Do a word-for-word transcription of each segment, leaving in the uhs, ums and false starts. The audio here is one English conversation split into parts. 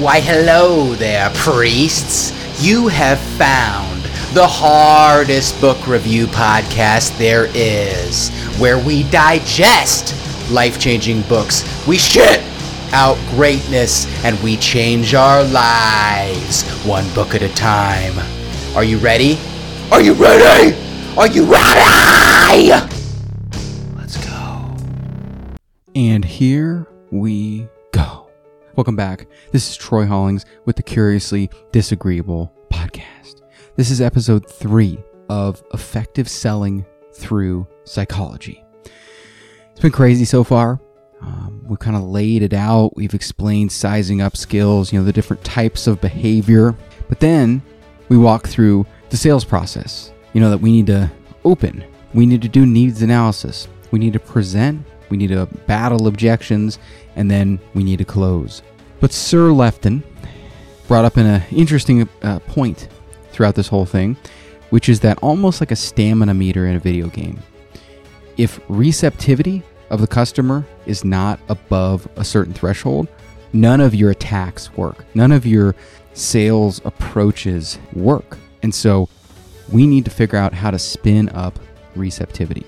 Why hello there, priests. You have found the hardest book review podcast there is, where we digest life-changing books, we shit out greatness, and we change our lives one book at a time. Are you ready? Are you ready? Are you ready? Let's go. And here we go. Welcome back. This is Troy Hollings with the Curiously Disagreeable podcast. This is episode three of Effective Selling Through Psychology. It's been crazy so far. Um, we've kind of laid it out. We've explained sizing up skills, you know, the different types of behavior. But then we walk through the sales process, you know, that we need to open. We need to do needs analysis. We need to present. We need to battle objections. And then we need to close. But Sir Lefton brought up an interesting uh, point throughout this whole thing, which is that almost like a stamina meter in a video game. If receptivity of the customer is not above a certain threshold, none of your attacks work. None of your sales approaches work. And so we need to figure out how to spin up receptivity.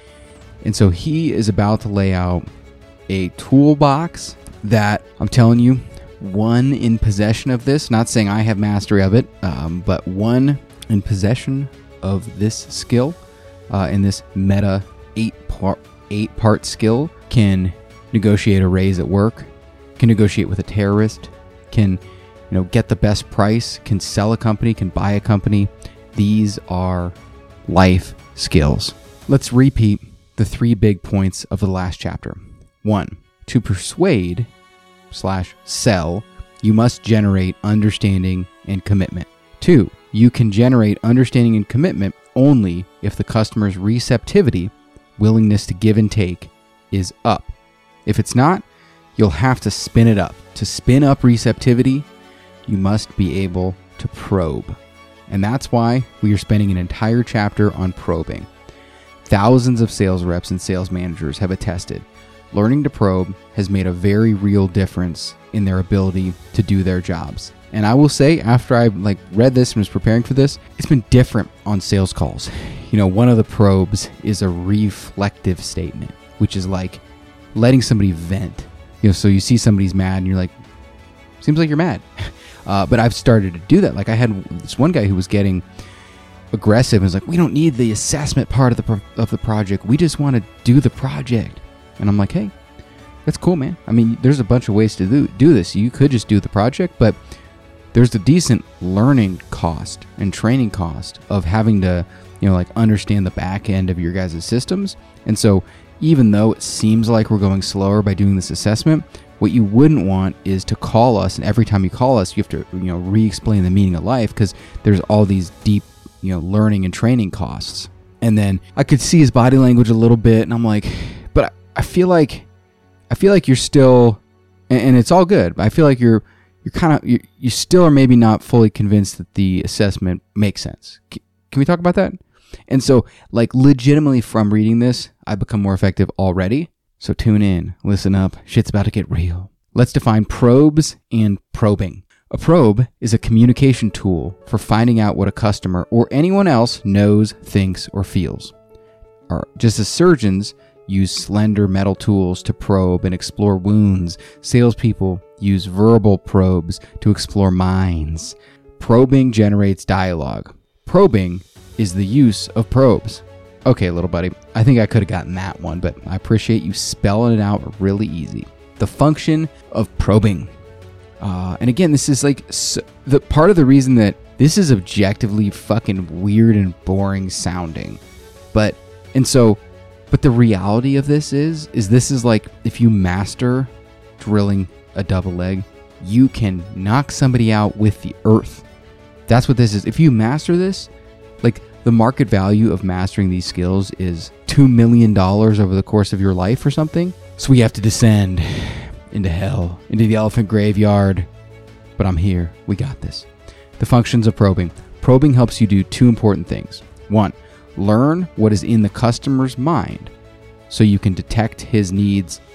And so he is about to lay out a toolbox that I'm telling you, one in possession of this, not saying I have mastery of it, um, but one in possession of this skill, uh, in this meta eight part eight part skill, can negotiate a raise at work, can negotiate with a terrorist, can, you know, get the best price, can sell a company, can buy a company. These are life skills. Let's repeat the three big points of the last chapter. One, to persuade slash sell, you must generate understanding and commitment. Two, you can generate understanding and commitment only if the customer's receptivity, willingness to give and take, is up. If it's not, you'll have to spin it up. To spin up receptivity, you must be able to probe. And that's why we are spending an entire chapter on probing. Thousands of sales reps and sales managers have attested learning to probe has made a very real difference in their ability to do their jobs. And I will say, after I like read this and was preparing for this, it's been different on sales calls. You know, one of the probes is a reflective statement, which is like letting somebody vent. You know, so you see somebody's mad and you're like, seems like you're mad. Uh, but I've started to do that. Like I had this one guy who was getting aggressive and was like, we don't need the assessment part of the pro- of the project. We just want to do the project. And I'm like, hey, that's cool, man. I mean, there's a bunch of ways to do, do this. You could just do the project, but there's a decent learning cost and training cost of having to, you know, like understand the back end of your guys' systems. And so even though it seems like we're going slower by doing this assessment, what you wouldn't want is to call us, and every time you call us, you have to, you know, re-explain the meaning of life, because there's all these deep, you know, learning and training costs. And then I could see his body language a little bit, and I'm like, but I feel like, I feel like you're still, and it's all good, but I feel like you're, you're kind of, you you still are maybe not fully convinced that the assessment makes sense. Can, can we talk about that? And so, like, legitimately from reading this, I become more effective already. So tune in, listen up, shit's about to get real. Let's define probes and probing. A probe is a communication tool for finding out what a customer or anyone else knows, thinks, or feels. Or just as surgeons use slender metal tools to probe and explore wounds, salespeople use verbal probes to explore minds. Probing generates dialogue. Probing is the use of probes. Okay, little buddy, I think I could have gotten that one, but I appreciate you spelling it out really easy. The function of probing. Uh, and again, this is like so, the part of the reason that this is objectively fucking weird and boring sounding. But, and so, but the reality of this is, is this is like, if you master drilling a double leg, you can knock somebody out with the earth. That's what this is. If you master this, like the market value of mastering these skills is two million dollars over the course of your life or something. So we have to descend into hell, into the elephant graveyard. But I'm here. We got this. The functions of probing. Probing helps you do two important things. One, learn what is in the customer's mind so you can detect his needs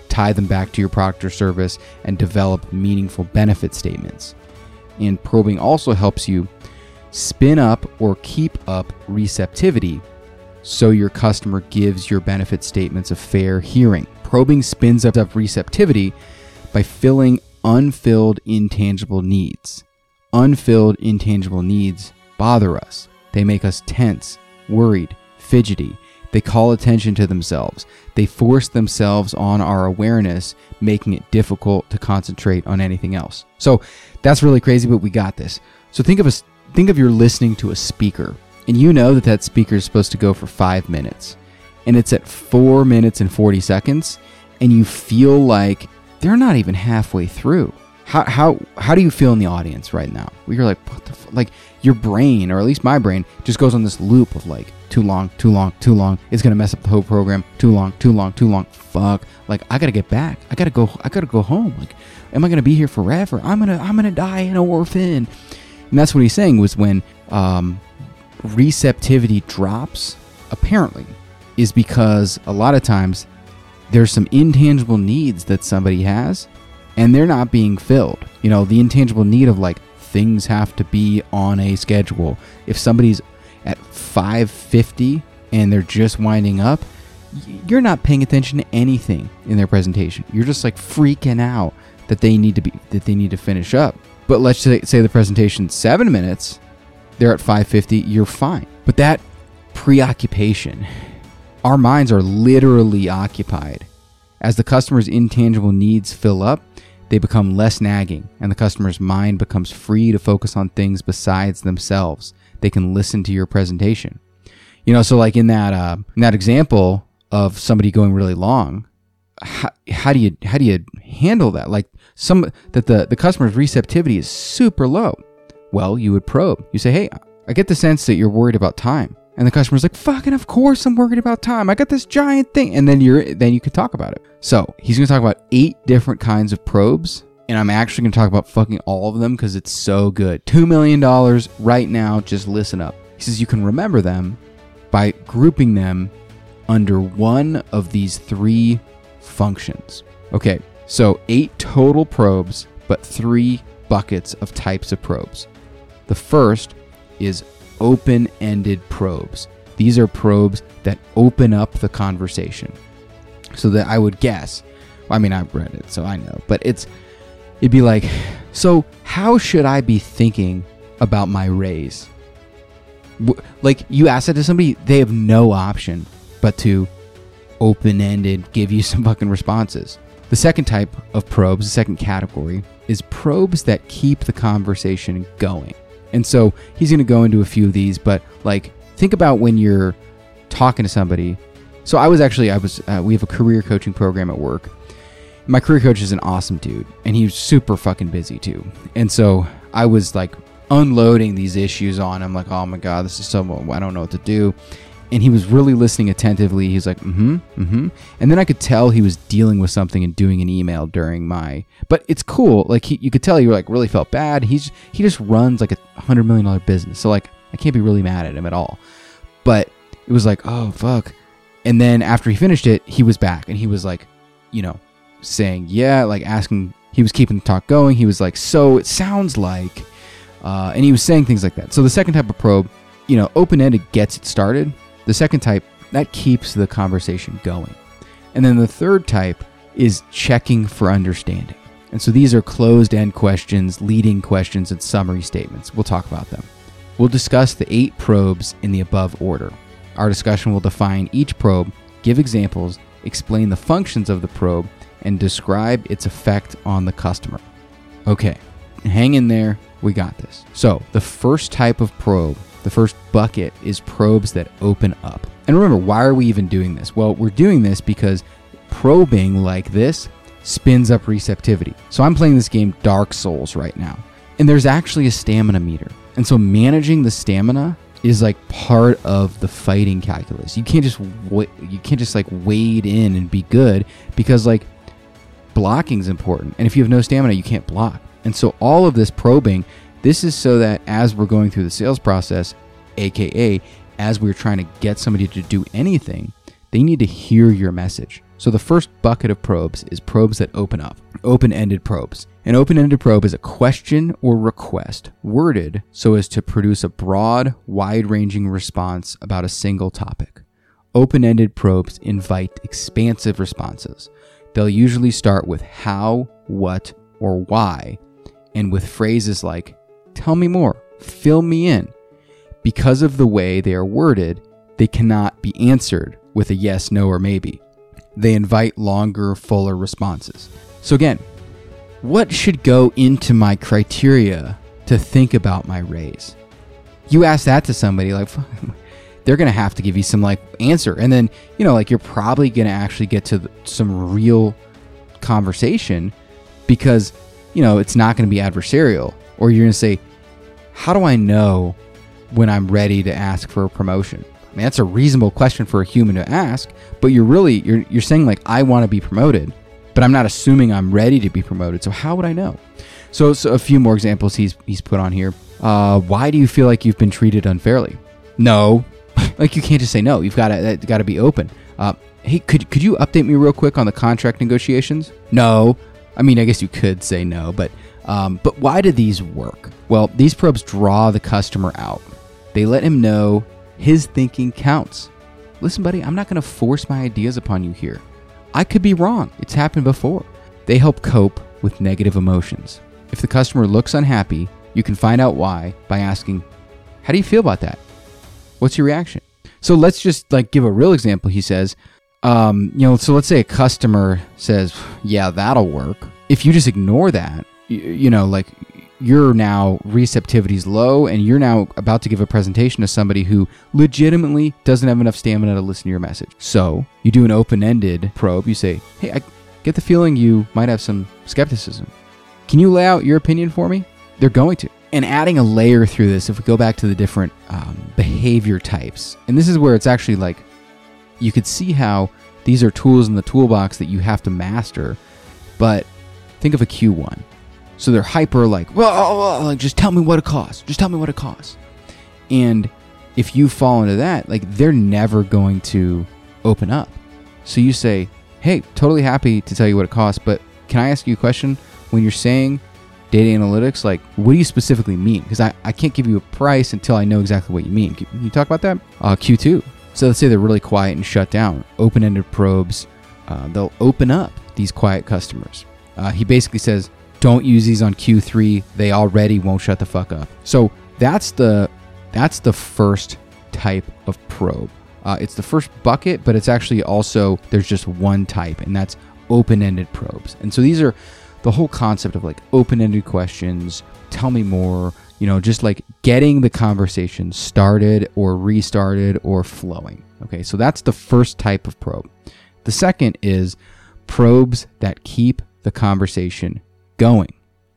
tie them back to your product or service, and develop meaningful benefit statements. And probing also helps you spin up or keep up receptivity so your customer gives your benefit statements a fair hearing. Probing spins up receptivity by filling unfilled intangible needs. Unfilled intangible needs bother us. They make us tense, worried, fidgety. They call attention to themselves. They force themselves on our awareness, making it difficult to concentrate on anything else. So that's really crazy, but we got this. So think of a, think of you're listening to a speaker, and you know that that speaker is supposed to go for five minutes, and it's at four minutes and forty seconds, and you feel like they're not even halfway through. How how how do you feel in the audience right now? Well, you're like, what the f-? Like your brain, or at least my brain, just goes on this loop of like, too long, too long, too long. It's gonna mess up the whole program. Too long, too long, too long. Fuck. Like I gotta get back. I gotta go. I gotta go home. Like, am I gonna be here forever? I'm gonna I'm gonna die an orphan. And that's what he's saying was when um, receptivity drops, apparently, is because a lot of times there's some intangible needs that somebody has, and they're not being filled. You know, the intangible need of like things have to be on a schedule. If somebody's at five fifty and they're just winding up, you're not paying attention to anything in their presentation. You're just like freaking out that they need to be that they need to finish up. But let's say, say the presentation's seven minutes, they're at five fifty, you're fine. But that preoccupation, our minds are literally occupied. As the customer's intangible needs fill up, they become less nagging, and the customer's mind becomes free to focus on things besides themselves. They can listen to your presentation. You know, so like in that uh, in that example of somebody going really long, how, how do you how do you handle that? Like some that the the customer's receptivity is super low. Well, you would probe. You say, "Hey, I get the sense that you're worried about time." And the customer's like, fucking of course I'm worried about time. I got this giant thing. And then you're then you can talk about it. So he's going to talk about eight different kinds of probes. And I'm actually going to talk about fucking all of them because it's so good. Two million dollars right now. Just listen up. He says you can remember them by grouping them under one of these three functions. Okay, so eight total probes, but three buckets of types of probes. The first is open-ended probes. These are probes that open up the conversation. So that I would guess, I mean, I've read it, so I know, but it's, it'd be like, so how should I be thinking about my raise? Like, you ask that to somebody, they have no option but to open-ended give you some fucking responses. The second type of probes, the second category, is probes that keep the conversation going. And so he's going to go into a few of these, but like, think about when you're talking to somebody. So I was actually, I was, uh, we have a career coaching program at work. My career coach is an awesome dude, and he's super fucking busy too. And so I was like unloading these issues on him, like, oh my God, this is so, I don't know what to do. And he was really listening attentively. He's like, mm-hmm, mm-hmm. And then I could tell he was dealing with something and doing an email during my, but it's cool. Like he, you could tell he like really felt bad. He's, he just runs like a hundred million dollar business. So like, I can't be really mad at him at all, but it was like, oh fuck. And then after he finished it, he was back and he was like, you know, saying, yeah, like asking, he was keeping the talk going. He was like, so it sounds like, uh, and he was saying things like that. So the second type of probe, you know, open-ended gets it started. The second type, that keeps the conversation going. And then the third type is checking for understanding. And so these are closed-end questions, leading questions, and summary statements. We'll talk about them. We'll discuss the eight probes in the above order. Our discussion will define each probe, give examples, explain the functions of the probe, and describe its effect on the customer. Okay, hang in there. We got this. So the first type of probe, the first bucket, is probes that open up. And remember, why are we even doing this? Well, we're doing this because probing like this spins up receptivity. So I'm playing this game Dark Souls right now, and there's actually a stamina meter. And so managing the stamina is like part of the fighting calculus. You can't just wa- you can't just like wade in and be good, because like blocking is important. And if you have no stamina, you can't block. And so all of this probing, this is so that as we're going through the sales process, aka as we're trying to get somebody to do anything, they need to hear your message. So the first bucket of probes is probes that open up, open-ended probes. An open-ended probe is a question or request worded so as to produce a broad, wide-ranging response about a single topic. Open-ended probes invite expansive responses. They'll usually start with how, what, or why, and with phrases like, tell me more, fill me in. Because of the way they are worded, they cannot be answered with a yes, no, or maybe. They invite longer, fuller responses. So again, what should go into my criteria to think about my raise? You ask that to somebody, like, they're going to have to give you some like answer. And then, you know, like you're probably going to actually get to some real conversation because, you know, it's not going to be adversarial. Or you're going to say, how do I know when I'm ready to ask for a promotion? I mean, that's a reasonable question for a human to ask, but you're really, you're you're saying like, I want to be promoted, but I'm not assuming I'm ready to be promoted. So how would I know? So, so a few more examples he's he's put on here. Uh, why do you feel like you've been treated unfairly? No. Like you can't just say no. You've got to got to be open. Uh, hey, could could you update me real quick on the contract negotiations? No. I mean, I guess you could say no, but um, but why do these work? Well, these probes draw the customer out. They let him know his thinking counts. Listen, buddy, I'm not going to force my ideas upon you here. I could be wrong. It's happened before. They help cope with negative emotions. If the customer looks unhappy, you can find out why by asking, how do you feel about that? What's your reaction? So let's just like give a real example. He says, um, you know, so let's say a customer says, yeah, that'll work. If you just ignore that, you, you know, like your now receptivity is low and you're now about to give a presentation to somebody who legitimately doesn't have enough stamina to listen to your message. So you do an open-ended probe. You say, hey, I get the feeling you might have some skepticism. Can you lay out your opinion for me? They're going to. And adding a layer through this, if we go back to the different um, behavior types, and this is where it's actually like, you could see how these are tools in the toolbox that you have to master, but think of a Q one. So they're hyper like, well, like, just tell me what it costs. Just tell me what it costs. And if you fall into that, like they're never going to open up. So you say, hey, totally happy to tell you what it costs, but can I ask you a question? When you're saying data analytics, like what do you specifically mean? Because I, I can't give you a price until I know exactly what you mean. Can you talk about that? Uh, Q two. So let's say they're really quiet and shut down. Open-ended probes, uh, they'll open up these quiet customers. Uh, he basically says, don't use these on Q three. They already won't shut the fuck up. So that's the that's the first type of probe. Uh, it's the first bucket, but it's actually also, there's just one type, and that's open-ended probes. And so these are the whole concept of like open-ended questions, tell me more, you know, just like getting the conversation started or restarted or flowing. Okay, so that's the first type of probe. The second is probes that keep the conversation going.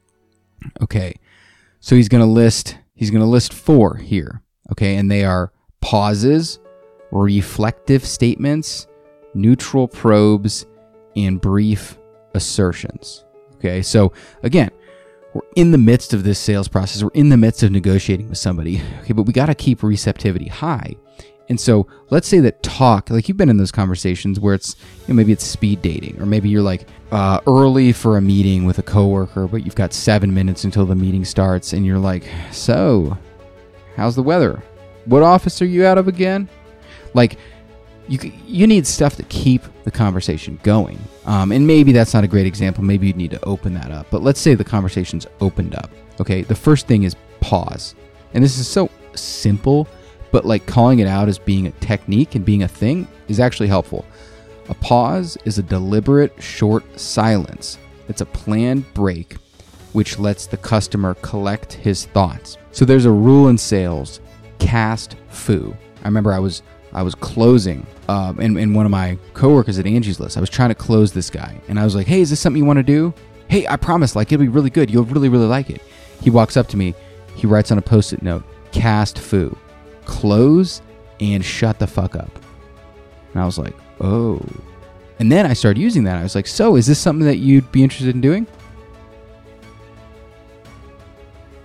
Okay, so he's going to list he's going to list four here. Okay, and they are pauses, reflective statements, neutral probes, and brief assertions. Okay, so again, we're in the midst of this sales process. We're in the midst of negotiating with somebody. Okay, but we got to keep receptivity high. And so let's say that talk, like you've been in those conversations where it's, you know, maybe it's speed dating, or maybe you're like uh, early for a meeting with a coworker, but you've got seven minutes until the meeting starts, and you're like, so how's the weather? What office are you out of again? Like, you you need stuff to keep the conversation going. Um, and maybe that's not a great example. Maybe you need to open that up. But let's say the conversation's opened up. Okay, the first thing is pause. And this is so simple, but like calling it out as being a technique and being a thing is actually helpful. A pause is a deliberate short silence. It's a planned break which lets the customer collect his thoughts. So there's a rule in sales, cast foo. I remember I was I was closing, um, and, and one of my coworkers at Angie's List, I was trying to close this guy, and I was like, hey, is this something you want to do? Hey, I promise, like, it'll be really good. You'll really, really like it. He walks up to me. He writes on a Post-it note, cast foo, close and shut the fuck up. And I was like, oh. And then I started using that. I was like, so is this something that you'd be interested in doing?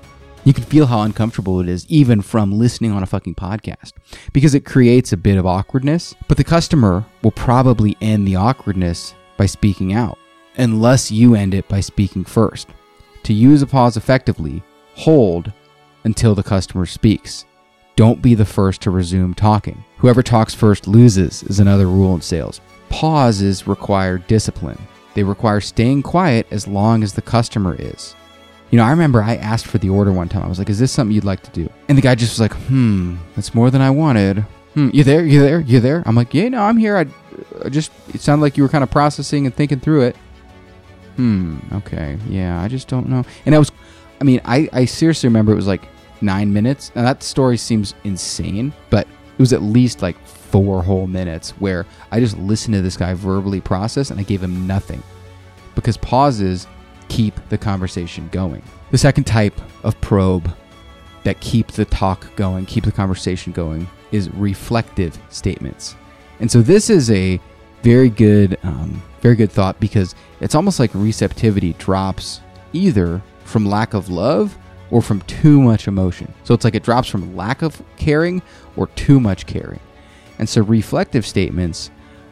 You can feel how uncomfortable it is even from listening on a fucking podcast because it creates a bit of awkwardness, but the customer will probably end the awkwardness by speaking out unless you end it by speaking first. To use a pause effectively, hold until the customer speaks. Don't be the first to resume talking. Whoever talks first loses is another rule in sales. Pauses require discipline. They require staying quiet as long as the customer is. You know, I remember I asked for the order one time. I was like, is this something you'd like to do? And the guy just was like, hmm, that's more than I wanted. Hmm, you there? You there? You there? I'm like, yeah, no, I'm here. I, I just, it sounded like you were kind of processing and thinking through it. Hmm, okay. Yeah, I just don't know. And I was, I mean, I, I seriously remember it was like nine minutes. Now that story seems insane, but it was at least like four whole minutes where I just listened to this guy verbally process and I gave him nothing. Because pauses keep the conversation going. The second type of probe that keep the talk going, keep the conversation going, is reflective statements. And so this is a very good, um, very good thought because it's almost like receptivity drops either from lack of love or from too much emotion. So it's like it drops from lack of caring or too much caring. And so reflective statements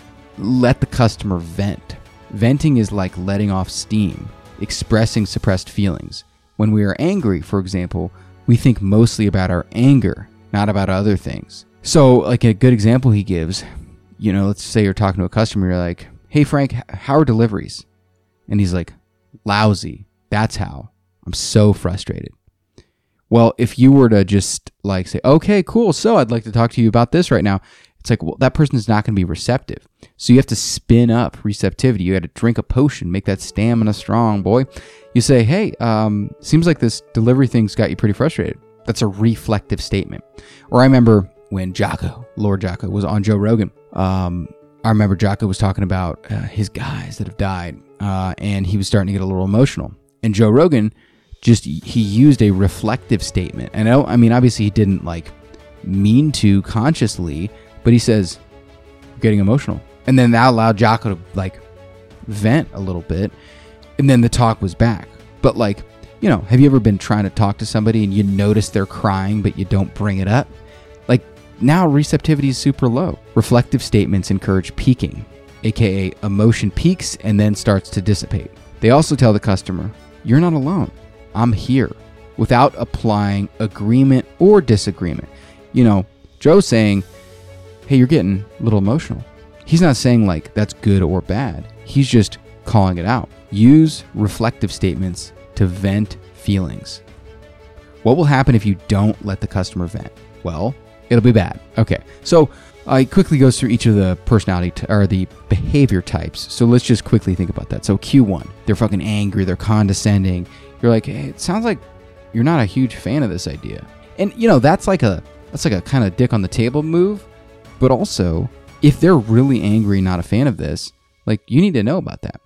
let the customer vent. Venting is like letting off steam, expressing suppressed feelings. When we are angry, for example, we think mostly about our anger, not about other things. So like a good example he gives, you know, let's say you're talking to a customer, you're like, hey Frank, how are deliveries? And he's like, lousy. That's how. I'm so frustrated. Well, if you were to just like say, okay, cool. So I'd like to talk to you about this right now. It's like, well, that person is not going to be receptive. So you have to spin up receptivity. You got to drink a potion, make that stamina strong, boy. You say, hey, um, seems like this delivery thing's got you pretty frustrated. That's a reflective statement. Or I remember when Jocko, Lord Jocko, was on Joe Rogan. Um, I remember Jocko was talking about uh, his guys that have died, uh, and he was starting to get a little emotional. And Joe Rogan just, he used a reflective statement. And I, I mean, obviously he didn't like mean to consciously, but he says, I'm getting emotional. And then that allowed Jocko to like vent a little bit. And then the talk was back. But like, you know, have you ever been trying to talk to somebody and you notice they're crying, but you don't bring it up? Like now receptivity is super low. Reflective statements encourage peaking, aka emotion peaks and then starts to dissipate. They also tell the customer, you're not alone. I'm here, without applying agreement or disagreement. You know, Joe's saying, hey, you're getting a little emotional. He's not saying like that's good or bad. He's just calling it out. Use reflective statements to vent feelings. What will happen if you don't let the customer vent? Well, it'll be bad. Okay, so I uh, quickly goes through each of the personality t- or the behavior types. So let's just quickly think about that. So Q one, they're fucking angry, they're condescending. You're like, hey, it sounds like you're not a huge fan of this idea. And you know, that's like a that's like a kind of dick on the table move. But also, if they're really angry, not a fan of this, like you need to know about that.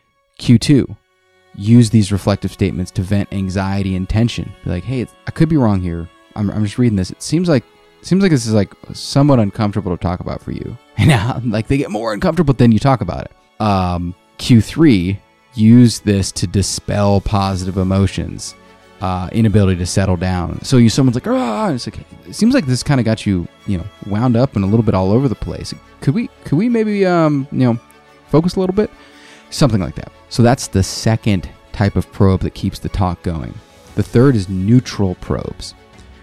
Q two, use these reflective statements to vent anxiety and tension. Be like, hey, I could be wrong here. I'm, I'm just reading this. It seems like seems like this is like somewhat uncomfortable to talk about for you. And like they get more uncomfortable than you talk about it. Um, Q three, use this to dispel positive emotions. Uh, inability to settle down. So you, someone's like, ah, and it's like, it seems like this kind of got you, you know, wound up and a little bit all over the place. Could we, could we maybe, um, you know, focus a little bit? Something like that. So that's the second type of probe that keeps the talk going. The third is neutral probes.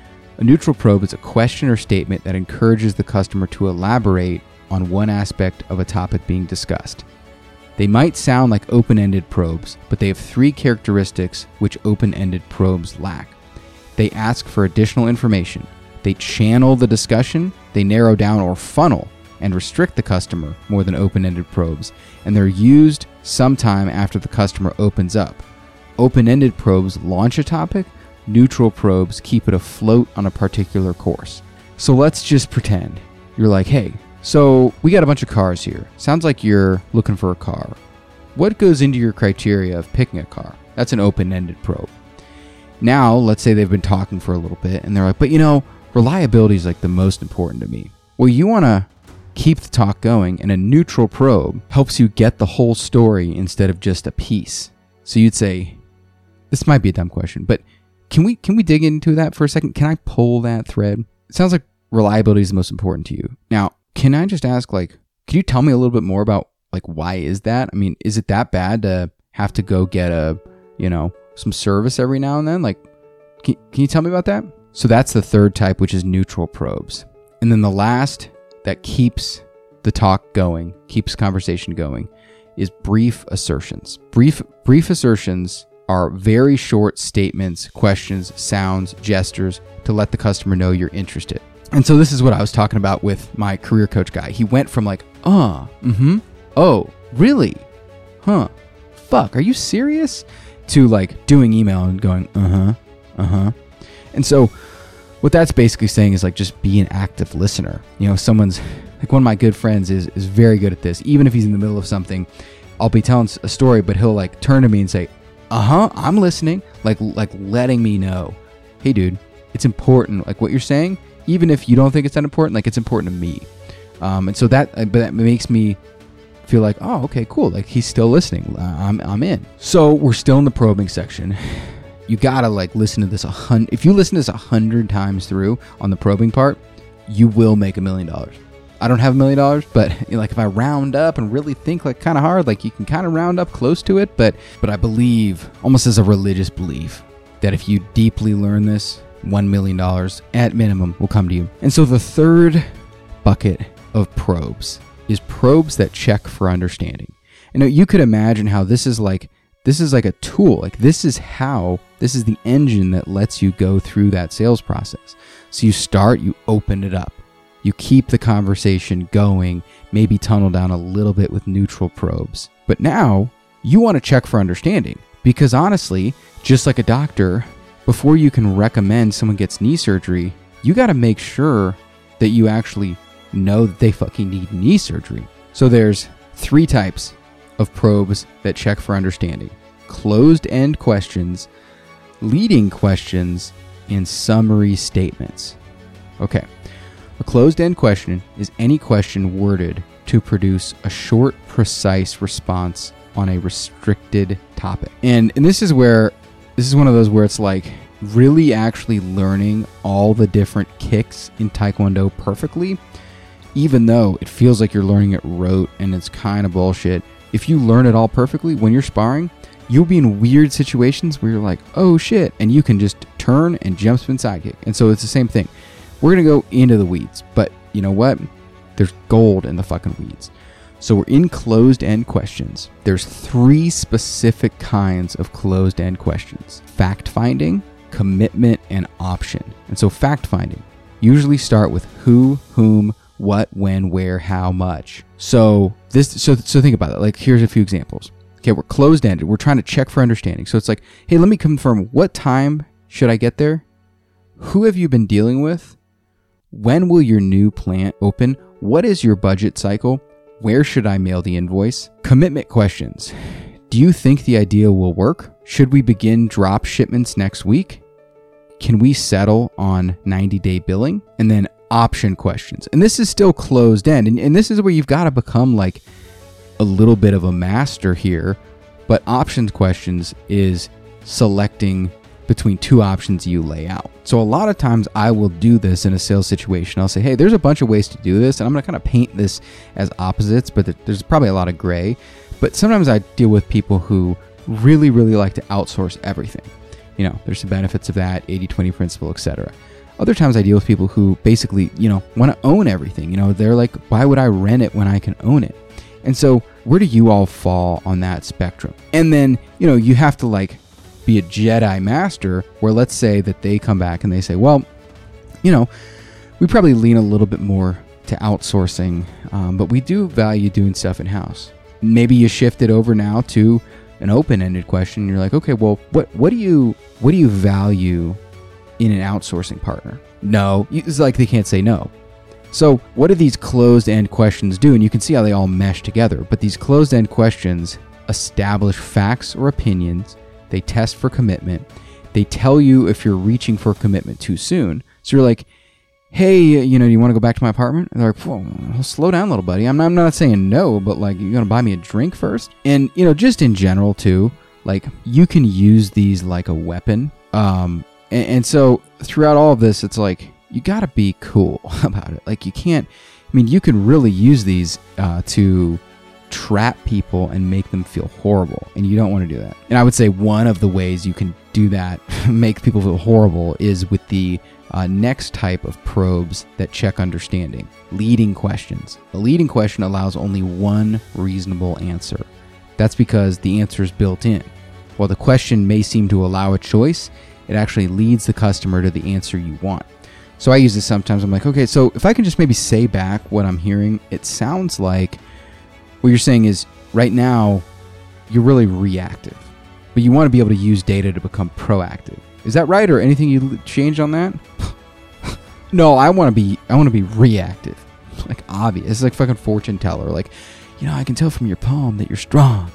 A neutral probe is a question or statement that encourages the customer to elaborate on one aspect of a topic being discussed. They might sound like open-ended probes, but they have three characteristics which open-ended probes lack. They ask for additional information. They channel the discussion. They narrow down or funnel and restrict the customer more than open-ended probes. And they're used sometime after the customer opens up. Open-ended probes launch a topic. Neutral probes keep it afloat on a particular course. So let's just pretend you're like, hey, so we got a bunch of cars here. Sounds like you're looking for a car. What goes into your criteria of picking a car? That's an open-ended probe. Now, let's say they've been talking for a little bit and they're like, but you know, reliability is like the most important to me. Well, you want to keep the talk going, and a neutral probe helps you get the whole story instead of just a piece. So you'd say, this might be a dumb question, but can we can we dig into that for a second? Can I pull that thread? It sounds like reliability is the most important to you. Now, can I just ask, like, can you tell me a little bit more about, like, why is that? I mean, is it that bad to have to go get a, you know, some service every now and then? Like, can, can you tell me about that? So that's the third type, which is neutral probes. And then the last that keeps the talk going, keeps conversation going, is brief assertions. Brief brief assertions are very short statements, questions, sounds, gestures to let the customer know you're interested. And so this is what I was talking about with my career coach guy. He went from like, uh, mm-hmm, oh, really? Huh, fuck, are you serious? To like doing email and going, uh-huh, uh-huh. And so what that's basically saying is like, just be an active listener. You know, someone's, like one of my good friends is is very good at this. Even if he's in the middle of something, I'll be telling a story, but he'll like turn to me and say, uh-huh, I'm listening. Like, like letting me know, hey dude, it's important. Like what you're saying, even if you don't think it's that important, like it's important to me. Um, and so that, but that makes me feel like, oh, okay, cool. Like he's still listening. Uh, I'm, I'm in. So we're still in the probing section. You gotta like listen to this a hundred. If you listen to this a hundred times through on the probing part, you will make a million dollars. I don't have a million dollars, but you know, like if I round up and really think like kind of hard, like you can kind of round up close to it. But but I believe, almost as a religious belief, that if you deeply learn this, one million dollars at minimum will come to you. And so the third bucket of probes is probes that check for understanding. You know, you could imagine how this is like this is like a tool. Like this is how this is the engine that lets you go through that sales process. So you start, you open it up. You keep the conversation going, maybe tunnel down a little bit with neutral probes. But now you want to check for understanding, because honestly, just like a doctor, before you can recommend someone gets knee surgery, you got to make sure that you actually know that they fucking need knee surgery. So there's three types of probes that check for understanding: closed-end questions, leading questions, and summary statements. Okay. A closed-end question is any question worded to produce a short, precise response on a restricted topic. And and this is where, this is one of those where it's like really actually learning all the different kicks in Taekwondo perfectly, even though it feels like you're learning it rote and it's kind of bullshit. If you learn it all perfectly, when you're sparring, you'll be in weird situations where you're like, oh shit, and you can just turn and jump spin sidekick. And so it's the same thing. We're going to go into the weeds, but you know what? There's gold in the fucking weeds. So we're in closed-end questions. There's three specific kinds of closed-end questions: fact-finding, commitment, and option. And so fact-finding usually start with who, whom, what, when, where, how much. So this, so so think about it. Like here's a few examples. Okay, we're closed-ended. We're trying to check for understanding. So it's like, hey, let me confirm, what time should I get there? Who have you been dealing with? When will your new plant open? What is your budget cycle? Where should I mail the invoice? Commitment questions. Do you think the idea will work? Should we begin drop shipments next week? Can we settle on ninety-day billing? And then option questions. And this is still closed end. And, and this is where you've got to become like a little bit of a master here. But options questions is selecting between two options you lay out. So a lot of times I will do this in a sales situation. I'll say, hey, there's a bunch of ways to do this, and I'm going to kind of paint this as opposites, but there's probably a lot of gray. But sometimes I deal with people who really, really like to outsource everything. You know, there's some benefits of that, eighty twenty principle, et cetera. Other times I deal with people who basically, you know, want to own everything. You know, they're like, why would I rent it when I can own it? And so where do you all fall on that spectrum? And then, you know, you have to like be a Jedi master, where let's say that they come back and they say, well, you know, we probably lean a little bit more to outsourcing, um, but we do value doing stuff in-house. Maybe you shift it over now to an open-ended question. You're like, okay, well, what what do you what do you value in an outsourcing partner? No, it's like they can't say no. So what do these closed-end questions do? And you can see how they all mesh together. But these closed-end questions establish facts or opinions. They test for commitment. They tell you if you're reaching for commitment too soon. So you're like, hey, you know, do you want to go back to my apartment? And they're like, whoa, slow down, little buddy. I'm not, I'm not saying no, but like, you're going to buy me a drink first? And, you know, just in general too, like you can use these like a weapon. Um, And, and so throughout all of this, it's like, you got to be cool about it. Like, you can't, I mean, you can really use these uh, to trap people and make them feel horrible, and you don't want to do that. And I would say one of the ways you can do that, make people feel horrible, is with the uh, next type of probes that check understanding, leading questions. A leading question allows only one reasonable answer. That's because the answer is built in. While the question may seem to allow a choice, it actually leads the customer to the answer you want. So I use this sometimes. I'm like, okay, so if I can just maybe say back what I'm hearing, it sounds like what you're saying is right now you're really reactive, but you want to be able to use data to become proactive. Is that right? Or anything you change on that? No, I want to be, I want to be reactive. Like, obvious. It's like fucking fortune teller. Like, you know, I can tell from your poem that you're strong.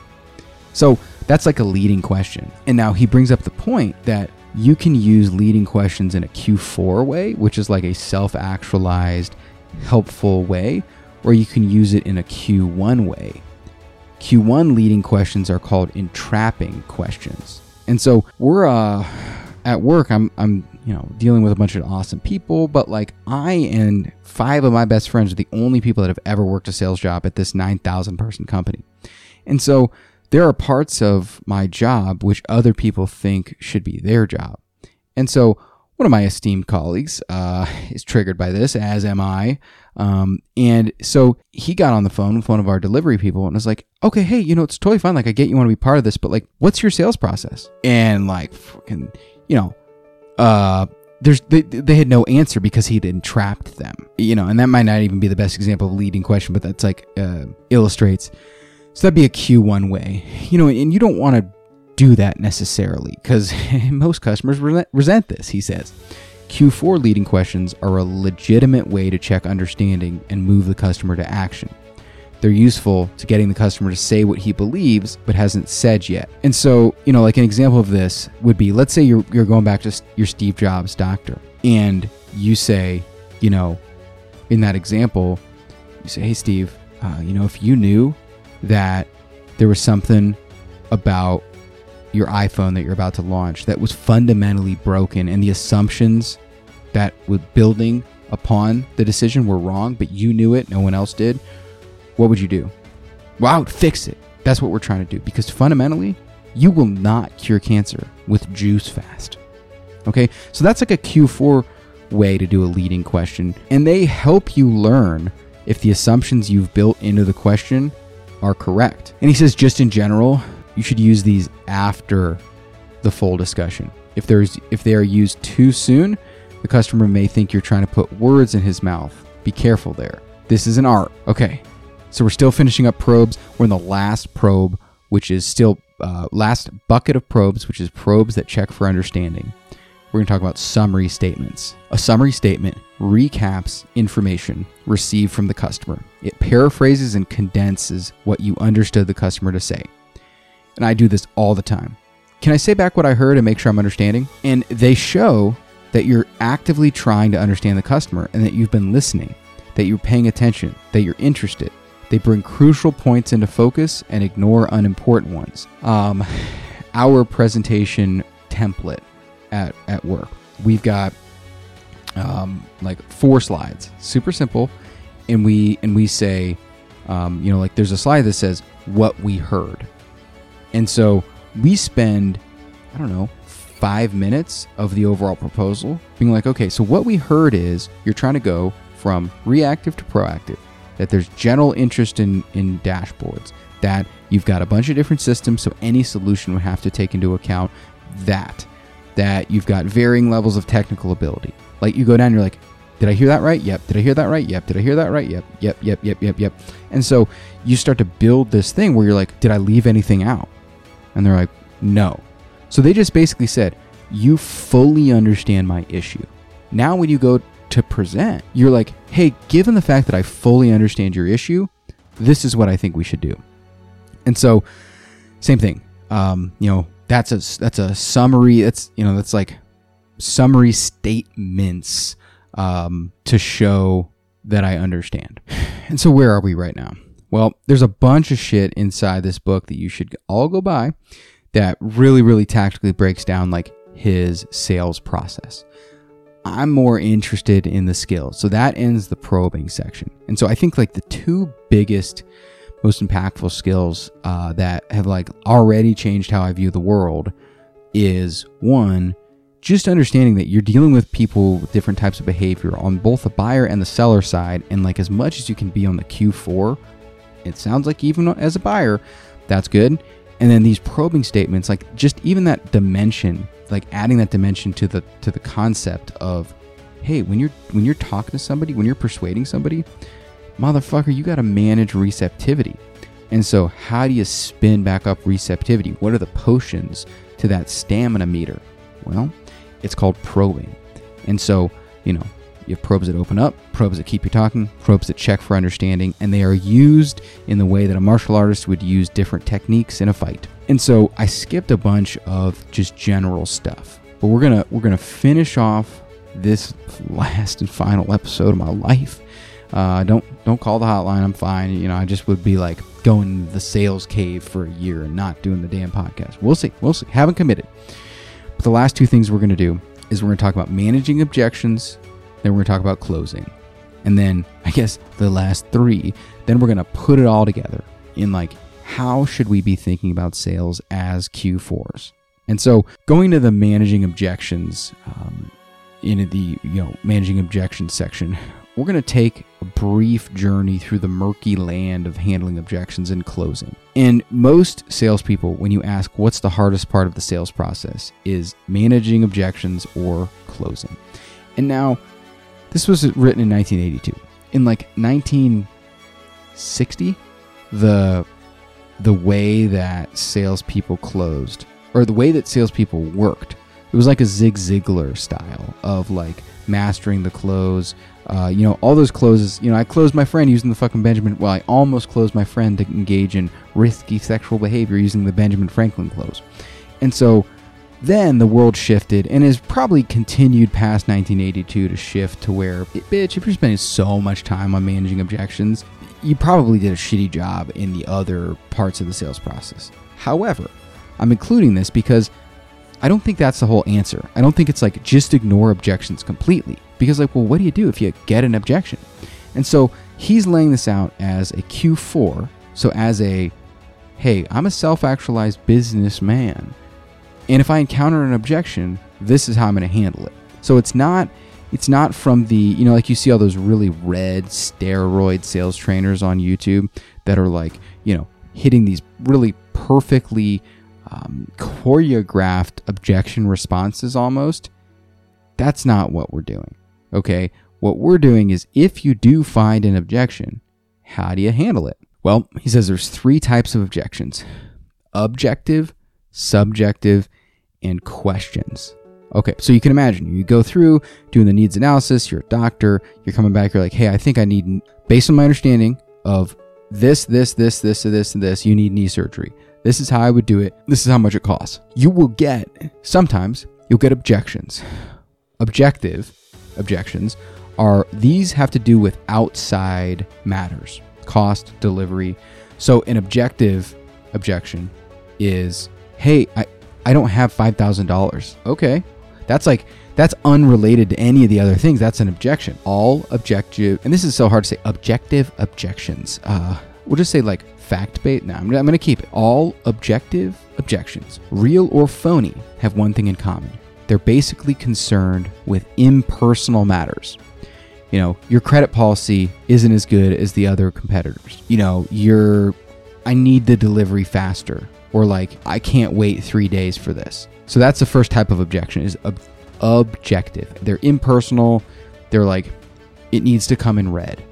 So that's like a leading question. And now he brings up the point that you can use leading questions in a Q four way, which is like a self-actualized, helpful way, or you can use it in a Q one way. Q one leading questions are called entrapping questions. And so we're uh, at work, I'm, I'm, you know, dealing with a bunch of awesome people, but like I and five of my best friends are the only people that have ever worked a sales job at this nine thousand person company. And so there are parts of my job which other people think should be their job. And so one of my esteemed colleagues uh, is triggered by this, as am I. Um, and so he got on the phone with one of our delivery people and was like, okay, hey, you know, it's totally fine. Like, I get you want to be part of this, but like, what's your sales process? And like, fucking, you know, uh, there's they, they had no answer because he'd entrapped them, you know, and that might not even be the best example of a leading question, but that's like uh, illustrates. So that'd be a Q one way, you know, and you don't want to do that necessarily because most customers re- resent this, he says. Q four leading questions are a legitimate way to check understanding and move the customer to action. They're useful to getting the customer to say what he believes but hasn't said yet. And so, you know, like an example of this would be, let's say you're you're going back to your Steve Jobs doctor and you say, you know, in that example, you say, hey, Steve, uh, you know, if you knew that there was something about your iPhone that you're about to launch that was fundamentally broken and the assumptions that were building upon the decision were wrong, but you knew it, no one else did, what would you do? Well, I would fix it. That's what we're trying to do, because fundamentally, you will not cure cancer with juice fast. Okay, so that's like a Q four way to do a leading question, and they help you learn if the assumptions you've built into the question are correct. And he says, just in general, you should use these after the full discussion. If there's if they are used too soon, the customer may think you're trying to put words in his mouth. Be careful there. This is an art. Okay, so we're still finishing up probes. We're in the last probe, which is still uh, last bucket of probes, which is probes that check for understanding. We're going to talk about summary statements. A summary statement recaps information received from the customer. It paraphrases and condenses what you understood the customer to say. And I do this all the time. Can I say back what I heard and make sure I'm understanding? And they show that you're actively trying to understand the customer and that you've been listening, that you're paying attention, that you're interested. They bring crucial points into focus and ignore unimportant ones. Um, our presentation template at, at work, we've got um, like four slides, super simple. And we, and we say, um, you know, like there's a slide that says what we heard. And so we spend, I don't know, five minutes of the overall proposal being like, okay, so what we heard is you're trying to go from reactive to proactive, that there's general interest in, in dashboards, that you've got a bunch of different systems, so any solution would have to take into account that, that you've got varying levels of technical ability. Like you go down, you're like, did I hear that right? Yep. Did I hear that right? Yep. Did I hear that right? Yep. Yep. Yep. Yep. Yep. Yep. And so you start to build this thing where you're like, did I leave anything out? And they're like, no. So they just basically said, you fully understand my issue. Now when you go to present, you're like, hey, given the fact that I fully understand your issue, this is what I think we should do. And so same thing. Um, you know, that's a, that's a summary. That's, you know, that's like summary statements um, to show that I understand. And so where are we right now? Well, there's a bunch of shit inside this book that you should all go buy that really, really tactically breaks down like his sales process. I'm more interested in the skills. So that ends the probing section. And so I think like the two biggest, most impactful skills uh, that have like already changed how I view the world is one, just understanding that you're dealing with people with different types of behavior on both the buyer and the seller side. And like as much as you can be on the Q four, it sounds like even as a buyer, that's good. And then these probing statements, like just even that dimension, like adding that dimension to the to the concept of, hey, when you're when you're talking to somebody, when you're persuading somebody, motherfucker, you got to manage receptivity. And so how do you spin back up receptivity? What are the potions to that stamina meter? Well, it's called probing. And so, you know, you have probes that open up, probes that keep you talking, probes that check for understanding, and they are used in the way that a martial artist would use different techniques in a fight. And so I skipped a bunch of just general stuff, but we're gonna we're gonna finish off this last and final episode of my life. Uh, don't don't call the hotline. I'm fine. You know, I just would be like going to the sales cave for a year and not doing the damn podcast. We'll see. We'll see. Haven't committed. But the last two things we're gonna do is we're gonna talk about managing objections. Then we're going to talk about closing. And then I guess the last three, then we're going to put it all together in like, how should we be thinking about sales as Q fours? And so going to the managing objections, um, in the, you know, managing objections section, we're going to take a brief journey through the murky land of handling objections and closing. And most salespeople, when you ask what's the hardest part of the sales process, is managing objections or closing. And now, this was written in nineteen eighty-two. In like nineteen sixty, the the way that salespeople closed, or the way that salespeople worked, it was like a Zig Ziglar style of like mastering the close. Uh, you know, all those closes. You know, I closed my friend using the fucking Benjamin. Well, I almost closed my friend to engage in risky sexual behavior using the Benjamin Franklin close. And so then the world shifted and has probably continued past nineteen eighty-two to shift to where, bitch, if you're spending so much time on managing objections, you probably did a shitty job in the other parts of the sales process. However, I'm including this because I don't think that's the whole answer. I don't think it's like just ignore objections completely. Because like, well, what do you do if you get an objection? And so he's laying this out as a Q four. So as a, hey, I'm a self-actualized businessman. And if I encounter an objection, this is how I'm going to handle it. So it's not it's not from the, you know, like you see all those really red steroid sales trainers on YouTube that are like, you know, hitting these really perfectly um, choreographed objection responses almost. That's not what we're doing. Okay. What we're doing is if you do find an objection, how do you handle it? Well, he says there's three types of objections: objective, subjective, and questions. Okay, so you can imagine you go through doing the needs analysis, you're a doctor, you're coming back, you're like, hey, I think I need, based on my understanding of this, this, this, this, this, and this, you need knee surgery. This is how I would do it. This is how much it costs. You will get, sometimes you'll get objections. Objective objections are, these have to do with outside matters, cost, delivery. So an objective objection is, hey, I, I don't have five thousand dollars. Okay. That's like, that's unrelated to any of the other things. That's an objection. All objective, and this is so hard to say, objective objections. Uh, we'll just say like fact-based. No, I'm, I'm going to keep it. All objective objections, real or phony, have one thing in common. They're basically concerned with impersonal matters. You know, your credit policy isn't as good as the other competitors. You know, you're, I need the delivery faster. Or like, I can't wait three days for this. So that's the first type of objection, is ob- objective. They're impersonal. They're like, it needs to come in red.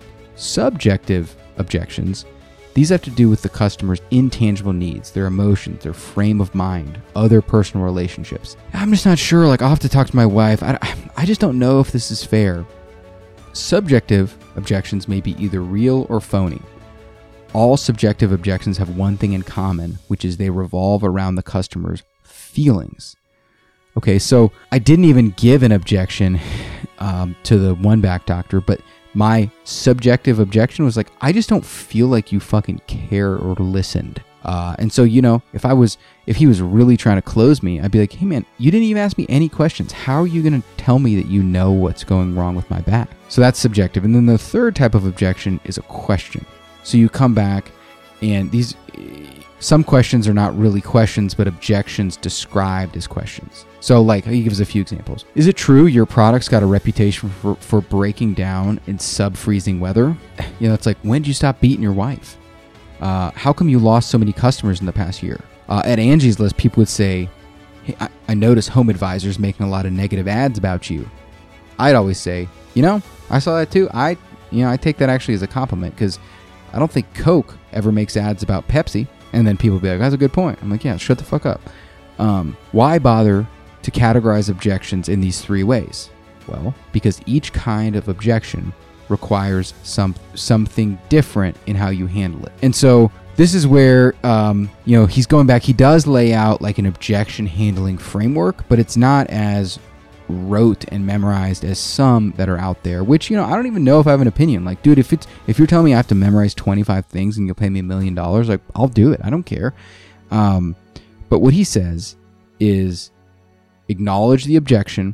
Subjective objections, these have to do with the customer's intangible needs, their emotions, their frame of mind, other personal relationships. I'm just not sure. Like, I'll have to talk to my wife. I, I just don't know if this is fair. Subjective objections may be either real or phony. All subjective objections have one thing in common, which is they revolve around the customer's feelings. Okay, so I didn't even give an objection um, to the one back doctor, but my subjective objection was like, I just don't feel like you fucking care or listened Uh, and so, you know, if I was, if he was really trying to close me, I'd be like, hey man, you didn't even ask me any questions. How are you going to tell me that you know what's going wrong with my back? So that's subjective. And then the third type of objection is a question. So you come back and these, some questions are not really questions, but objections described as questions. So like he gives a few examples. Is it true your product's got a reputation for, for breaking down in sub-freezing weather? You know, it's like, when did you stop beating your wife? Uh, how come you lost so many customers in the past year? Uh, at Angie's List, people would say, hey, I, I noticed Home Advisor's making a lot of negative ads about you. I'd always say, you know, I saw that too. I, you know, I take that actually as a compliment because I don't think Coke ever makes ads about Pepsi. And then people be like, that's a good point. I'm like, yeah, shut the fuck up. Um, why bother to categorize objections in these three ways? Well, because each kind of objection requires some something different in how you handle it. And so this is where, um, you know, he's going back. He does lay out like an objection handling framework, but it's not as rote and memorized as some that are out there, which, you know, I don't even know if I have an opinion. Like, dude, if it's, if you're telling me I have to memorize twenty-five things and you'll pay me a million dollars, like, I'll do it. I don't care. Um, but what he says is acknowledge the objection,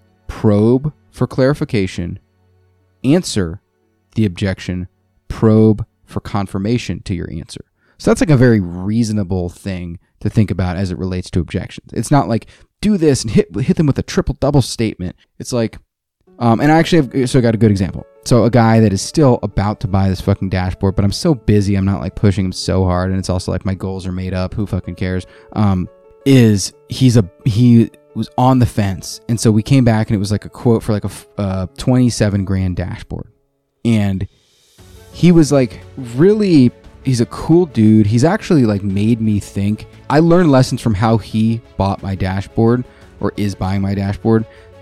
probe for clarification, answer the objection, probe for confirmation to your answer. So that's like a very reasonable thing to think about as it relates to objections. It's not like do this and hit hit them with a triple double statement. It's like, um, and I actually have so I got a good example. So a guy that is still about to buy this fucking dashboard, but I'm so busy, I'm not like pushing him so hard, and it's also like my goals are made up. Who fucking cares? Um, is he's a he was on the fence, and so we came back and it was like a quote for like a uh, twenty-seven grand dashboard, and he was like really. He's a cool dude. He's actually like made me think. I learned lessons from how he bought my dashboard or is buying my dashboard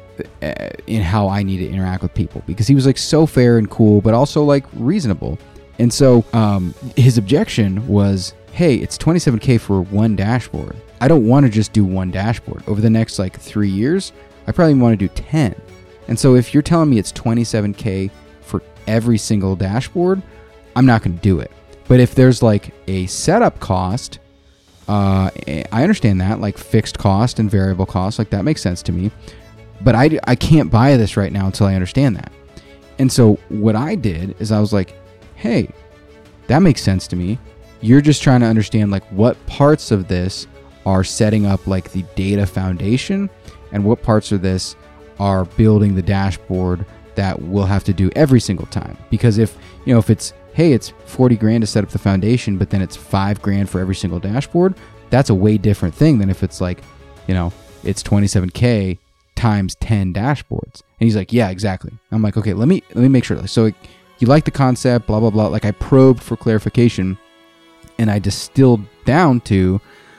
in how I need to interact with people, because he was like so fair and cool, but also like reasonable. And so um, his objection was, hey, it's twenty-seven K for one dashboard. I don't want to just do one dashboard. Over the next like three years, I probably want to do ten. And so if you're telling me it's twenty-seven K for every single dashboard, I'm not going to do it. But if there's like a setup cost, uh, I understand that, like fixed cost and variable cost, like that makes sense to me. But I, I can't buy this right now until I understand that. And so what I did is I was like, hey, that makes sense to me. You're just trying to understand like what parts of this are setting up like the data foundation and what parts of this are building the dashboard that we'll have to do every single time. Because if, you know, if it's, hey, it's forty grand to set up the foundation, but then it's five grand for every single dashboard, that's a way different thing than if it's like, you know, it's twenty-seven K times ten dashboards. And he's like, yeah, exactly. I'm like, okay, let me, let me make sure. So you like the concept, blah, blah, blah. Like I probed for clarification and I distilled down to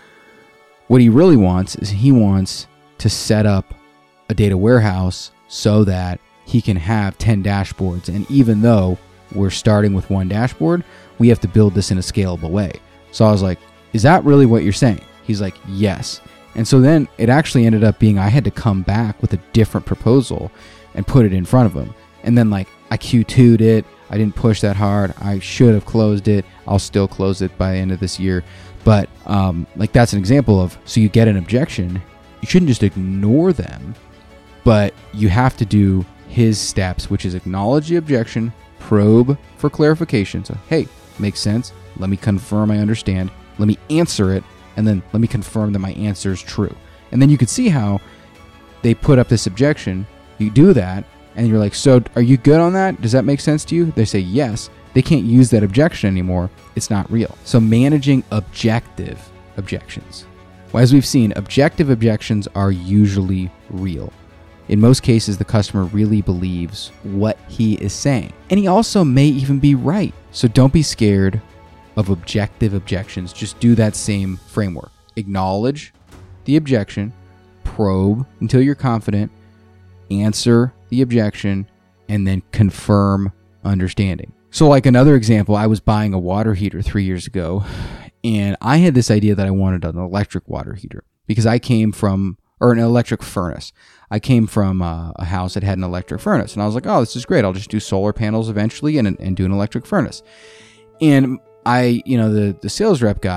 what he really wants is he wants to set up a data warehouse so that he can have ten dashboards. And even though we're starting with one dashboard, we have to build this in a scalable way. So I was like, is that really what you're saying? He's like, yes. And so then it actually ended up being I had to come back with a different proposal and put it in front of him. And then like I Q two'd it. I didn't push that hard. I should have closed it. I'll still close it by the end of this year. But um, like that's an example of, so you get an objection, you shouldn't just ignore them, but you have to do his steps, which is acknowledge the objection, probe for clarification. So, hey, makes sense. Let me confirm I understand. Let me answer it. And then let me confirm that my answer is true. And then you can see how they put up this objection. You do that. And you're like, so are you good on that? Does that make sense to you? They say yes. They can't use that objection anymore. It's not real. So managing objective objections. Well, as we've seen, objective objections are usually real. In most cases, the customer really believes what he is saying. And he also may even be right. So don't be scared of objective objections. Just do that same framework. Acknowledge the objection, probe until you're confident, answer the objection, and then confirm understanding. So like another example, I was buying a water heater three years ago, and I had this idea that I wanted an electric water heater because I came from, or an electric furnace. I came from a, a house that had an electric furnace, and I was like, oh, this is great. I'll just do solar panels eventually and, and do an electric furnace. And I, you know, the, the sales rep guy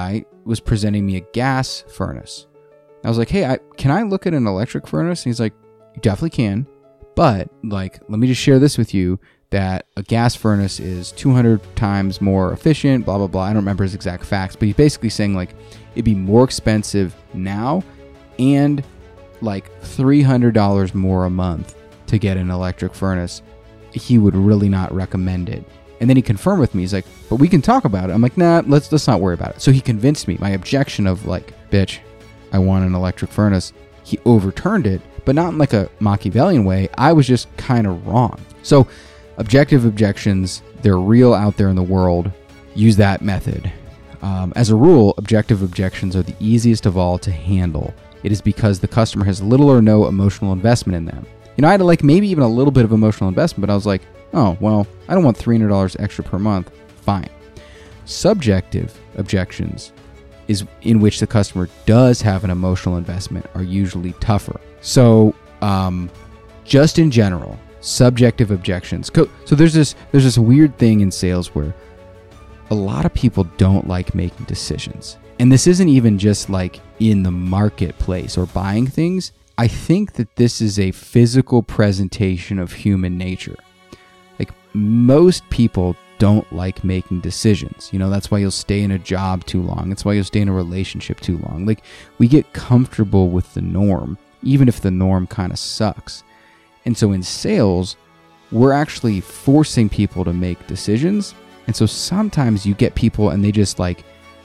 was presenting me a gas furnace. I was like, hey, I, can I look at an electric furnace? And he's like, you definitely can. But like, let me just share this with you that a gas furnace is two hundred times more efficient, blah, blah, blah. I don't remember his exact facts, but he's basically saying like it'd be more expensive now and like three hundred dollars more a month to get an electric furnace. He would really not recommend it. And then he confirmed with me. He's like, but we can talk about it. I'm like, nah, let's let's not worry about it. So he convinced me. My objection of like, bitch, I want an electric furnace. He overturned it, but not in like a Machiavellian way. I was just kind of wrong. So objective objections, they're real out there in the world. Use that method. Um, as a rule, objective objections are the easiest of all to handle. It is because the customer has little or no emotional investment in them. You know, I had like maybe even a little bit of emotional investment, but I was like, oh, well, I don't want three hundred dollars extra per month. Fine. Subjective objections is in which the customer does have an emotional investment are usually tougher. So, um, just in general, subjective objections. So there's this there's this weird thing in sales where a lot of people don't like making decisions. And this isn't even just like in the marketplace or buying things. I think that this is a physical presentation of human nature. Like most people don't like making decisions. You know, that's why you'll stay in a job too long. That's why you'll stay in a relationship too long. Like we get comfortable with the norm, even if the norm kind of sucks. And so in sales, we're actually forcing people to make decisions. And so sometimes you get people and they just like,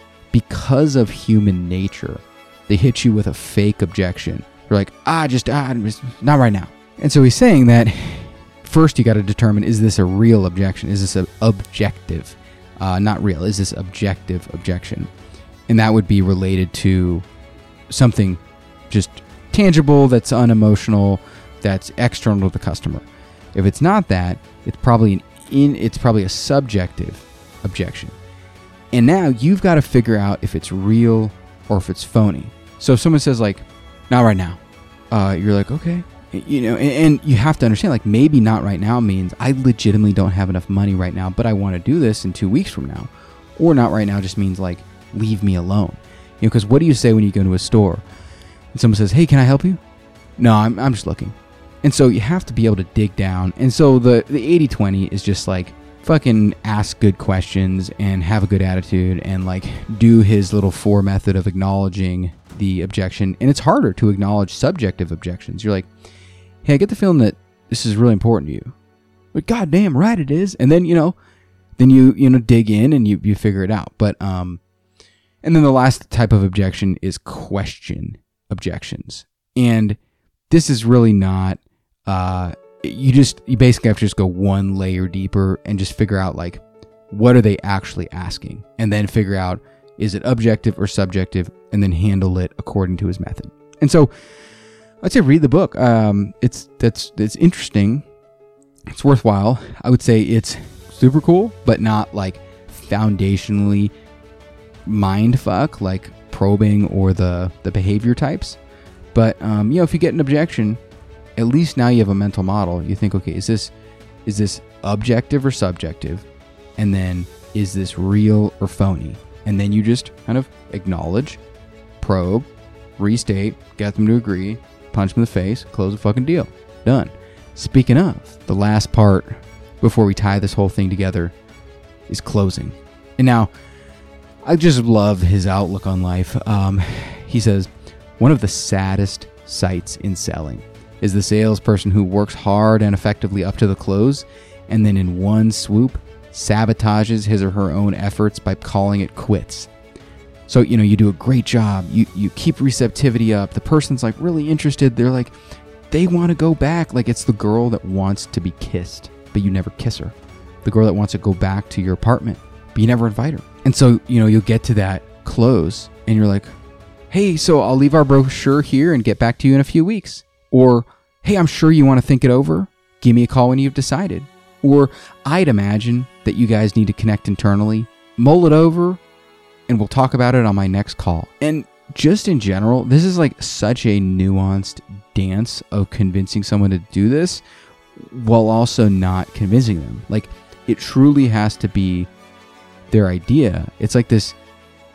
because of human nature, they hit you with a fake objection. They're like, ah, just, ah, not right now. And so he's saying that first you got to determine, is this a real objection? Is this an objective? Uh, not real. Is this objective objection? And that would be related to something just tangible, that's unemotional, that's external to the customer. If it's not that, it's probably an in it's probably a subjective objection. And now you've got to figure out if it's real or if it's phony. So if someone says like, not right now, uh, you're like, okay, you know, and, and you have to understand like maybe not right now means I legitimately don't have enough money right now, but I want to do this in two weeks from now. Or not right now just means like, leave me alone. You know, because what do you say when you go to a store and someone says, hey, can I help you? No, I'm I'm just looking. And so you have to be able to dig down. And so the, the eighty twenty is just like fucking ask good questions and have a good attitude and like do his little four method of acknowledging the objection. And it's harder to acknowledge subjective objections. You're like, hey, I get the feeling that this is really important to you. But goddamn right it is. And then, you know, then you, you know, dig in and you, you figure it out. But, um, and then the last type of objection is question objections. And this is really not, uh, you just, you basically have to just go one layer deeper and just figure out like, what are they actually asking? And then figure out, is it objective or subjective? And then handle it according to his method. And so I'd say read the book. Um, it's, that's, it's interesting. It's worthwhile. I would say it's super cool, but not like foundationally mind fuck, like probing or the, the behavior types. But, um, you know, if you get an objection, at least now you have a mental model. You think, okay, is this is this objective or subjective? And then is this real or phony? And then you just kind of acknowledge, probe, restate, get them to agree, punch them in the face, close the fucking deal. Done. Speaking of, the last part before we tie this whole thing together is closing. And now, I just love his outlook on life. Um, he says, one of the saddest sights in selling is the salesperson who works hard and effectively up to the close and then in one swoop sabotages his or her own efforts by calling it quits. So, you know, you do a great job. You you keep receptivity up. The person's like really interested. They're like, they want to go back. Like it's the girl that wants to be kissed, but you never kiss her. The girl that wants to go back to your apartment, but you never invite her. And so, you know, you'll get to that close and you're like, hey, so I'll leave our brochure here and get back to you in a few weeks. Or, hey, I'm sure you want to think it over. Give me a call when you've decided. Or, I'd imagine that you guys need to connect internally. Mull it over, and we'll talk about it on my next call. And just in general, this is like such a nuanced dance of convincing someone to do this while also not convincing them. Like, it truly has to be their idea. It's like this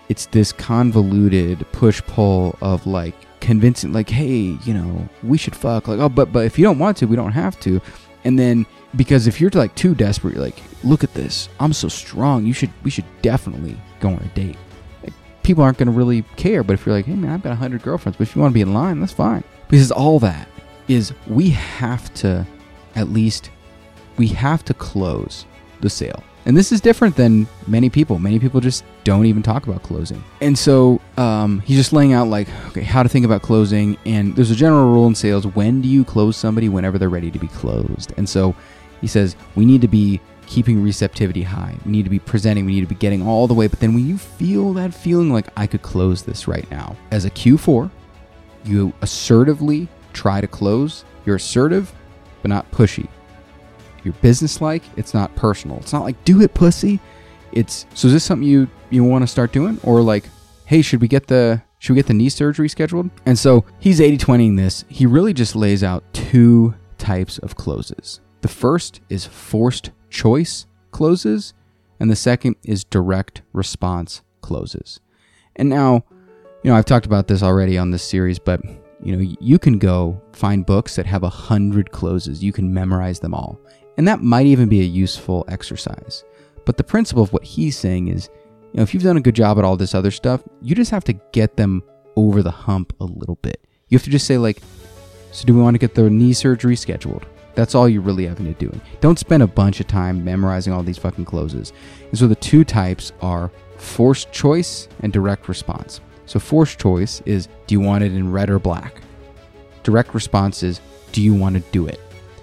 it's this convoluted push-pull of like convincing, like, hey, you know, we should fuck. Like, oh, but but if you don't want to, we don't have to. And then because if you're like too desperate, you're like, look at this, I'm so strong. You should, we should definitely go on a date. Like, people aren't going to really care. But if you're like, hey man, I've got a hundred girlfriends, but if you want to be in line, that's fine. Because all that is, we have to at least, we have to close the sale. And this is different than many people. Many people just don't even talk about closing. And so um, he's just laying out like, okay, how to think about closing. And there's a general rule in sales. When do you close somebody? Whenever they're ready to be closed. And so he says, we need to be keeping receptivity high. We need to be presenting. We need to be getting all the way. But then when you feel that feeling like I could close this right now, as a Q four, you assertively try to close. You're assertive, but not pushy. You're business-like. It's not personal. It's not like, do it, pussy. It's, so is this something you, you want to start doing? Or like, hey, should we get the, should we get the knee surgery scheduled? And so he's eighty twenty-ing this. He really just lays out two types of closes. The first is forced choice closes, and the second is direct response closes. And now, you know, I've talked about this already on this series, but you know, you can go find books that have a hundred closes. You can memorize them all. And that might even be a useful exercise. But the principle of what he's saying is, you know, if you've done a good job at all this other stuff, you just have to get them over the hump a little bit. You have to just say like, so do we want to get the knee surgery scheduled? That's all you're really having to do. Don't spend a bunch of time memorizing all these fucking closes. And so the two types are forced choice and direct response. So forced choice is, do you want it in red or black? Direct response is, do you want to do it?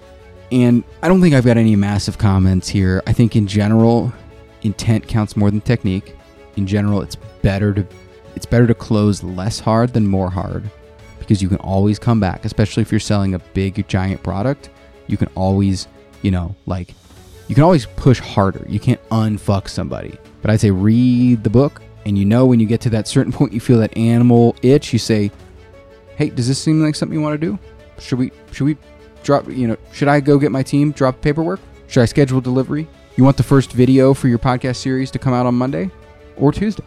And I don't think I've got any massive comments here. I think in general, intent counts more than technique. In general, it's better to it's better to close less hard than more hard, because you can always come back, especially if you're selling a big giant product. You can always, you know, like you can always push harder. You can't unfuck somebody. But I'd say read the book, and you know when you get to that certain point, you feel that animal itch, you say, hey, does this seem like something you want to do? Should we should we drop, you know, should I go get my team, drop paperwork? Should I schedule delivery? You want the first video for your podcast series to come out on Monday or Tuesday?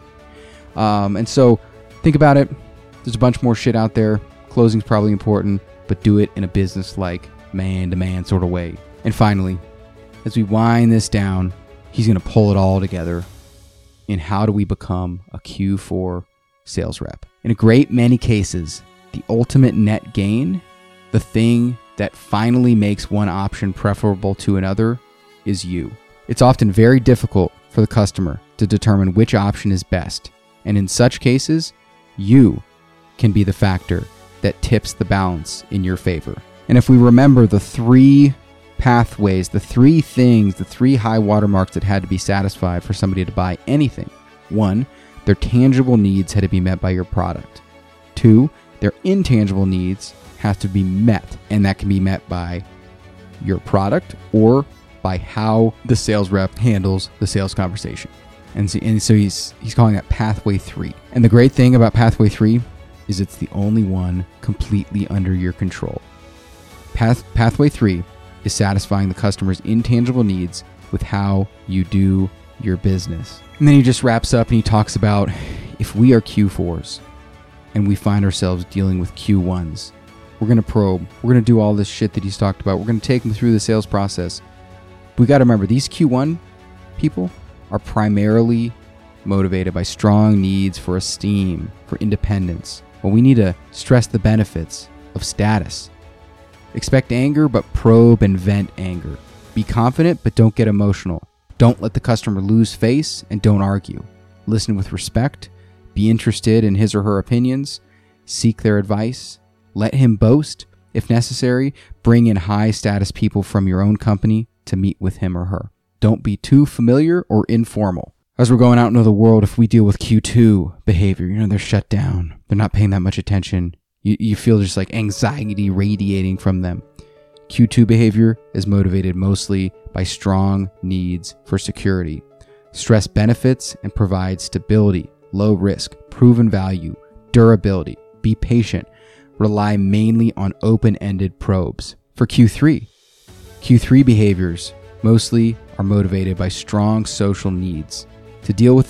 Um, and so think about it. There's a bunch more shit out there. Closing's probably important, but do it in a business-like, man-to-man sort of way. And finally, as we wind this down, he's going to pull it all together in how do we become a Q four sales rep. In a great many cases, the ultimate net gain, the thing that finally makes one option preferable to another, is you. It's often very difficult for the customer to determine which option is best. And in such cases, you can be the factor that tips the balance in your favor. And if we remember the three pathways, the three things, the three high watermarks that had to be satisfied for somebody to buy anything. One, their tangible needs had to be met by your product. Two, their intangible needs have to be met, and that can be met by your product or by how the sales rep handles the sales conversation. And so, and so he's he's calling that pathway three. And the great thing about pathway three is it's the only one completely under your control. Path, pathway three is satisfying the customer's intangible needs with how you do your business. And then he just wraps up and he talks about, if we are Q fours and we find ourselves dealing with Q ones, we're going to probe. We're going to do all this shit that he's talked about. We're going to take them through the sales process. We got to remember, these Q one people are primarily motivated by strong needs for esteem, for independence. Well, we need to stress the benefits of status. Expect anger, but probe and vent anger. Be confident, but don't get emotional. Don't let the customer lose face, and don't argue. Listen with respect. Be interested in his or her opinions. Seek their advice. Let him boast. If necessary, bring in high status people from your own company to meet with him or her. Don't be too familiar or informal. As we're going out into the world, if we deal with Q two behavior, you know, they're shut down. They're not paying that much attention. You, you feel just like anxiety radiating from them. Q two behavior is motivated mostly by strong needs for security. Stress benefits and provide stability, low risk, proven value, durability. Be patient. Rely mainly on open-ended probes. For Q three, Q three behaviors mostly are motivated by strong social needs. To deal with them,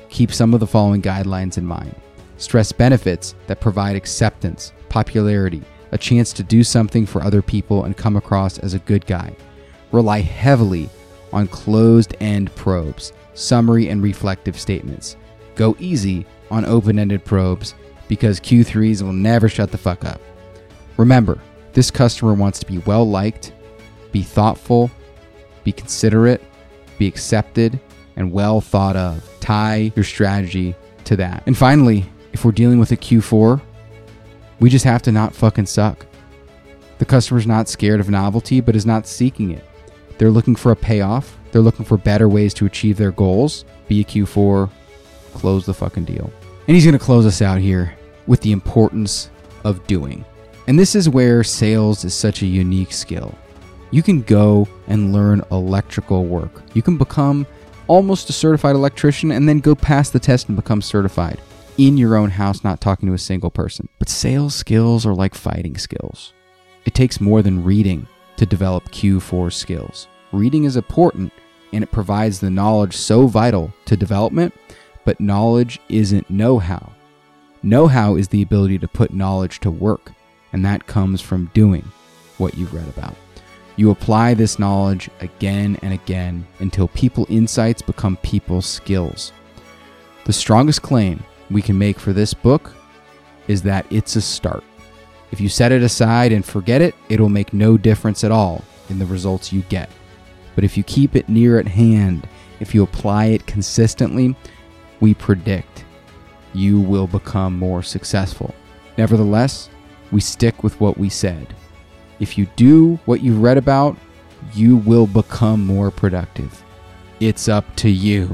keep some of the following guidelines in mind. Stress benefits that provide acceptance, popularity, a chance to do something for other people and come across as a good guy. Rely heavily on closed-end probes, summary and reflective statements. Go easy on open-ended probes because Q threes will never shut the fuck up. Remember, this customer wants to be well-liked, be thoughtful, be considerate, be accepted, and well thought of. Tie your strategy to that. And finally, if we're dealing with a Q four, we just have to not fucking suck. The customer's not scared of novelty, but is not seeking it. They're looking for a payoff. They're looking for better ways to achieve their goals. Be a Q four, close the fucking deal. And he's going to close us out here with the importance of doing. And this is where sales is such a unique skill. You can go and learn electrical work. You can become almost a certified electrician and then go pass the test and become certified in your own house, not talking to a single person. But sales skills are like fighting skills. It takes more than reading to develop Q four skills. Reading is important and it provides the knowledge so vital to development, but knowledge isn't know-how. Know-how is the ability to put knowledge to work, and that comes from doing what you've read about. You apply this knowledge again and again until people insights become people skills. The strongest claim we can make for this book is that it's a start. If you set it aside and forget it, it'll make no difference at all in the results you get. But if you keep it near at hand, if you apply it consistently, we predict you will become more successful. Nevertheless, we stick with what we said. If you do what you've read about, you will become more productive. It's up to you.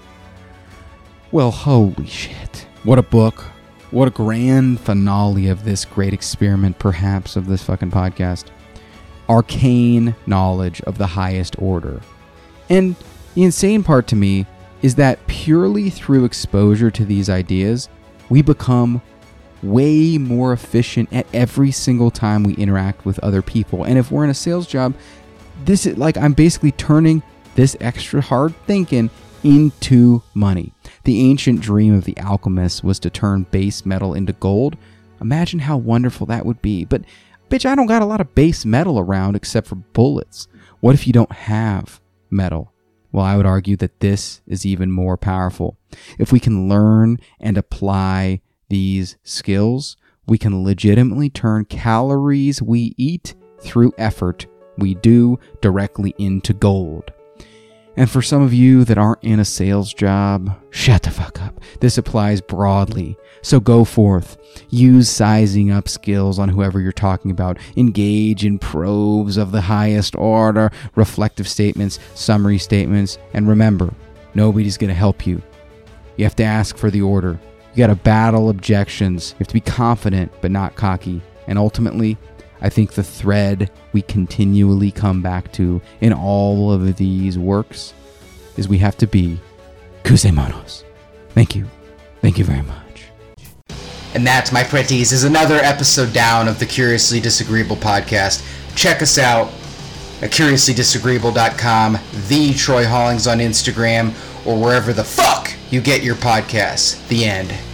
Well, holy shit. What a book. What a grand finale of this great experiment, perhaps, of this fucking podcast. Arcane knowledge of the highest order. And the insane part to me is that purely through exposure to these ideas, we become way more efficient at every single time we interact with other people. And if we're in a sales job, this is like I'm basically turning this extra hard thinking into money. The ancient dream of the alchemist was to turn base metal into gold. Imagine how wonderful that would be. But bitch, I don't got a lot of base metal around except for bullets. What if you don't have metal? Well, I would argue that this is even more powerful. If we can learn and apply these skills, we can legitimately turn calories we eat through effort we do directly into gold. And for some of you that aren't in a sales job, shut the fuck up. This applies broadly. So go forth. Use sizing up skills on whoever you're talking about. Engage in probes of the highest order, reflective statements, summary statements. And remember, nobody's going to help you. You have to ask for the order. You got to battle objections. You have to be confident, but not cocky. And ultimately, I think the thread we continually come back to in all of these works is we have to be Kusemonos. Thank you. Thank you very much. And that, my pretties, is another episode down of the Curiously Disagreeable podcast. Check us out at curiously disagreeable dot com, the Troy Hollings on Instagram, or wherever the fuck you get your podcasts. The end.